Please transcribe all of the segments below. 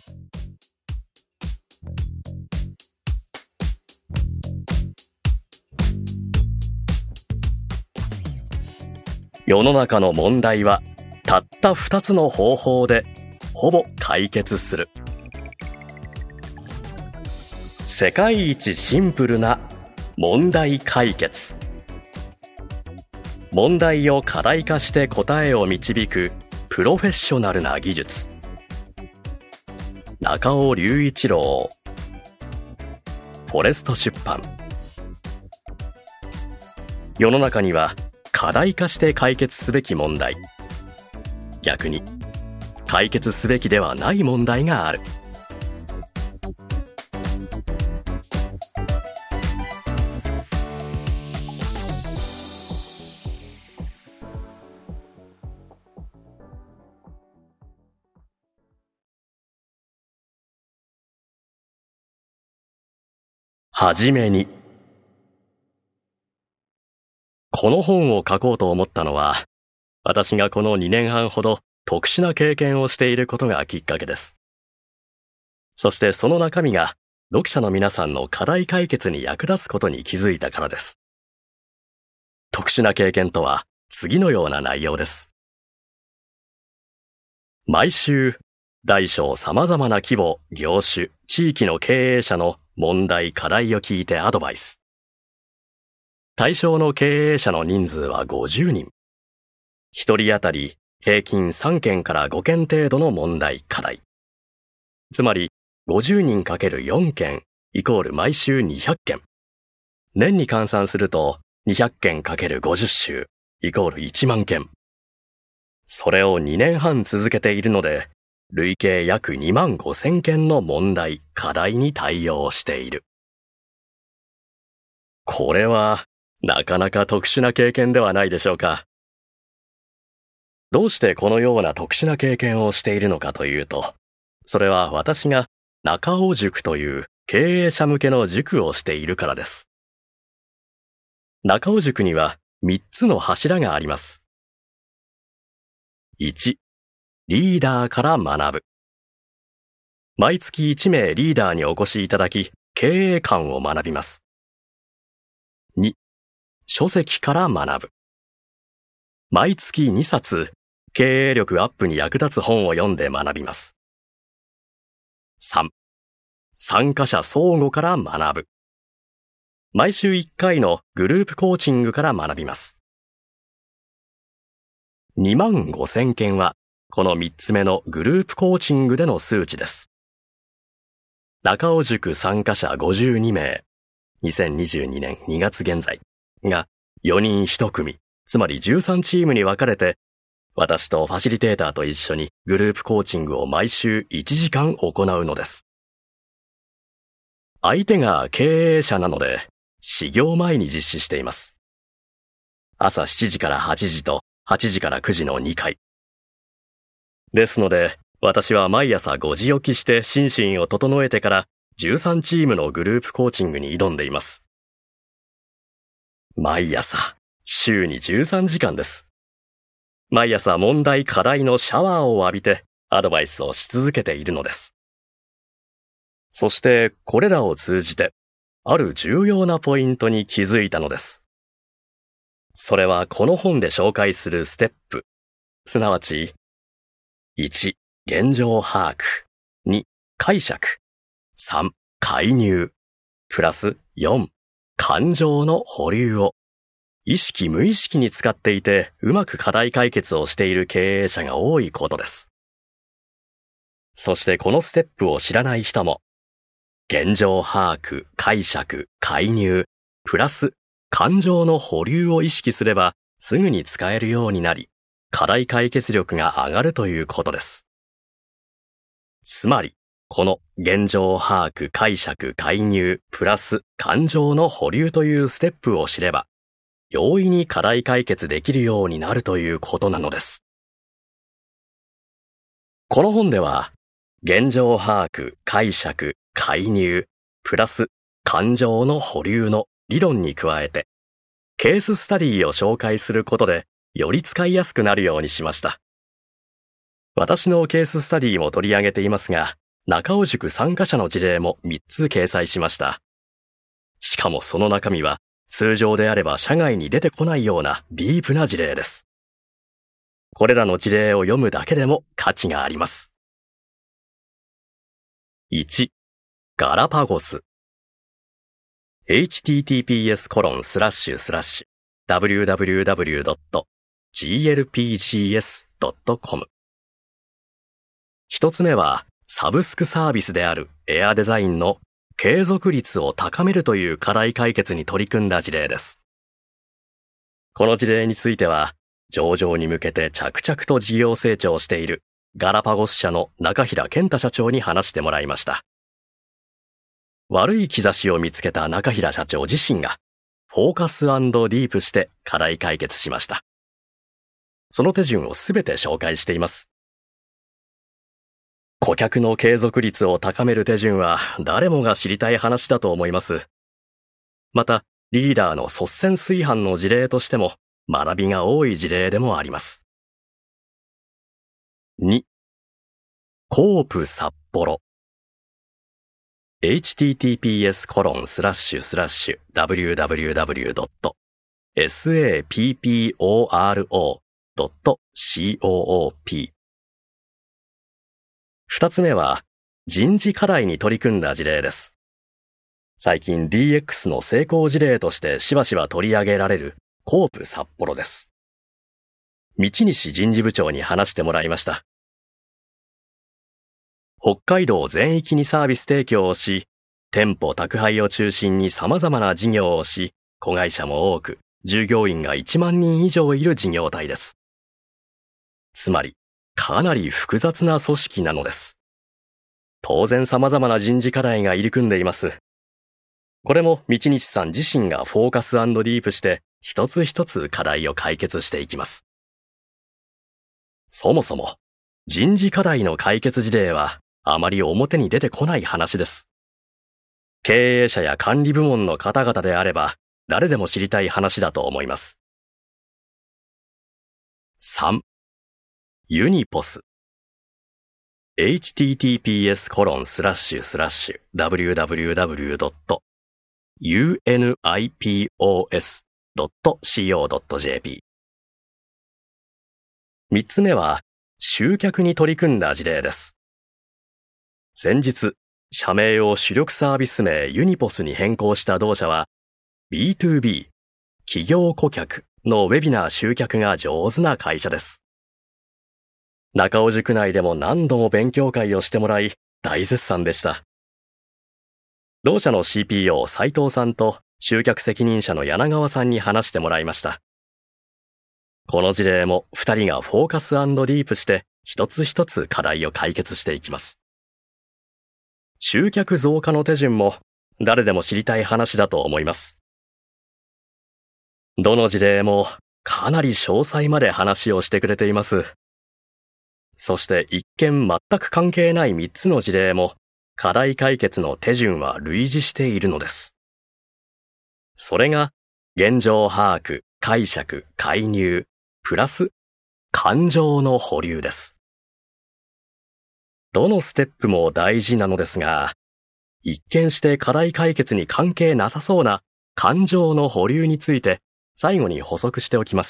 世の中の問題はたった2つの方法でほぼ解決する。世界一シンプルな問題解決。問題を課題化して答えを導くプロフェッショナルな技術。中尾隆一郎、フォレスト出版。世の中には課題化して解決すべき問題、逆に解決すべきではない問題がある。はじめに、この本を書こうと思ったのは、私がこの2年半ほど特殊な経験をしていることがきっかけです。そしてその中身が読者の皆さんの課題解決に役立つことに気づいたからです。特殊な経験とは次のような内容です。毎週、大小様々な規模、業種、地域の経営者の問題・課題を聞いてアドバイス。対象の経営者の人数は50人。一人当たり平均3件から5件程度の問題・課題。つまり50人 ×4 件イコール毎週200件。年に換算すると200件 ×50 週イコール1万件。それを2年半続けているので、累計約2万5000件の問題・課題に対応している。これはなかなか特殊な経験ではないでしょうか。どうしてこのような特殊な経験をしているのかというと、それは私が中尾塾という経営者向けの塾をしているからです。中尾塾には3つの柱があります。1、リーダーから学ぶ。毎月1名リーダーにお越しいただき、経営観を学びます。2、書籍から学ぶ。毎月2冊、経営力アップに役立つ本を読んで学びます。3、参加者相互から学ぶ。毎週1回のグループコーチングから学びます。2万5000件は、この3つ目のグループコーチングでの数値です。中尾塾参加者52名、2022年2月現在が4人1組、つまり13チームに分かれて、私とファシリテーターと一緒にグループコーチングを毎週1時間行うのです。相手が経営者なので、始業前に実施しています。朝7時から8時と8時から9時の2回。ですので、私は毎朝5時起きして心身を整えてから13チームのグループコーチングに挑んでいます。毎朝、週に13時間です。毎朝問題・課題のシャワーを浴びてアドバイスをし続けているのです。そしてこれらを通じて、ある重要なポイントに気づいたのです。それはこの本で紹介するステップ、すなわち、1、現状把握。2、解釈。3、介入。プラス4、感情の保留を意識無意識に使っていてうまく課題解決をしている経営者が多いことです。そしてこのステップを知らない人も、現状把握、解釈、介入、プラス感情の保留を意識すればすぐに使えるようになり、課題解決力が上がるということです。つまり、この現状把握、解釈、介入、プラス感情の保留というステップを知れば、容易に課題解決できるようになるということなのです。この本では、現状把握、解釈、介入、プラス感情の保留の理論に加えて、ケーススタディを紹介することで、より使いやすくなるようにしました。私のケーススタディも取り上げていますが、 中尾塾参加者の事例も3つ掲載しました。しかもその中身は通常であれば社外に出てこないようなディープな事例です。これらの事例を読むだけでも価値があります。1、ガラパゴス。https://www.glpgs.com。 一つ目は、サブスクサービスであるエアデザインの継続率を高めるという課題解決に取り組んだ事例です。この事例については、上場に向けて着々と事業成長しているガラパゴス社の中平健太社長に話してもらいました。悪い兆しを見つけた中平社長自身が、フォーカス&ディープして課題解決しました。その手順をすべて紹介しています。顧客の継続率を高める手順は誰もが知りたい話だと思います。また、リーダーの率先垂範の事例としても学びが多い事例でもあります。2、コープ札幌。https://www.sapporo.coop。 二つ目は、人事課題に取り組んだ事例です。最近 DX の成功事例としてしばしば取り上げられるコープ札幌です。道西人事部長に話してもらいました。北海道全域にサービス提供をし、店舗宅配を中心に様々な事業をし、子会社も多く、従業員が1万人以上いる事業体です。つまり、かなり複雑な組織なのです。当然様々な人事課題が入り組んでいます。これも道西さん自身がフォーカス&ディープして一つ一つ課題を解決していきます。そもそも人事課題の解決事例はあまり表に出てこない話です。経営者や管理部門の方々であれば誰でも知りたい話だと思います。3、ユニポス。https://www.unipos.co.jp。 三つ目は、集客に取り組んだ事例です。先日、社名を主力サービス名ユニポスに変更した同社は、B2B、企業顧客のウェビナー集客が上手な会社です。中尾塾内でも何度も勉強会をしてもらい、大絶賛でした。同社の CPO 斉藤さんと集客責任者の柳川さんに話してもらいました。この事例も2人がフォーカス&ディープして一つ一つ課題を解決していきます。集客増加の手順も誰でも知りたい話だと思います。どの事例もかなり詳細まで話をしてくれています。そして一見全く関係ない3つの事例も課題解決の手順は類似しているのです。それが現状把握、解釈、介入、プラス感情の保留です。どのステップも大事なのですが、一見して課題解決に関係なさそうな感情の保留について最後に補足しておきます。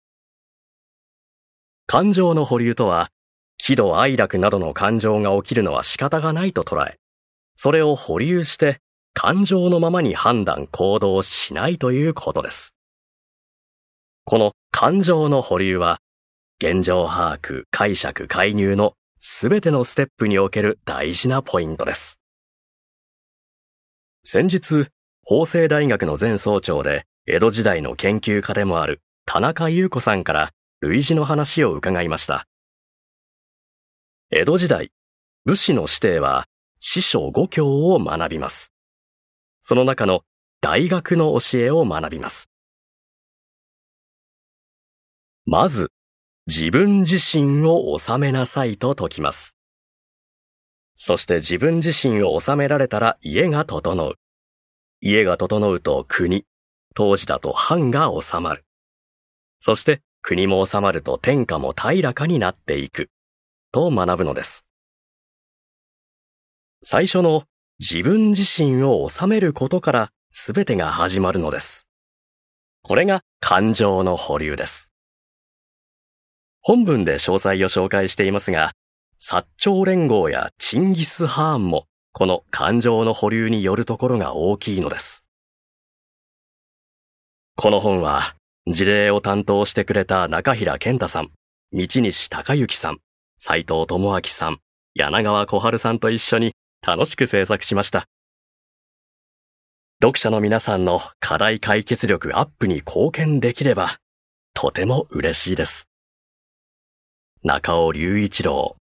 感情の保留とは、喜怒哀楽などの感情が起きるのは仕方がないと捉え、それを保留して感情のままに判断行動しないということです。この感情の保留は、現状把握、解釈、介入のすべてのステップにおける大事なポイントです。先日、法政大学の前総長で江戸時代の研究家でもある田中優子さんから類似の話を伺いました。江戸時代、武士の子弟は四書五経を学びます。その中の大学の教えを学びます。まず、自分自身を治めなさいと説きます。そして自分自身を治められたら家が整う。家が整うと国、当時だと藩が治まる。そして国も治まると天下も平らかになっていく。と学ぶのです。 最初の自分自身を治めることから全てが始まるのです。これが感情の保留です。本文で詳細を紹介していますが、薩長連合やチンギス・ハーンもこの感情の保留によるところが大きいのです。この本は事例を担当してくれた中平健太さん、道西隆之さん、斉藤智明さん、柳川小春さんと一緒に楽しく制作しました。読者の皆さんの課題解決力アップに貢献できれば、とても嬉しいです。中尾隆一郎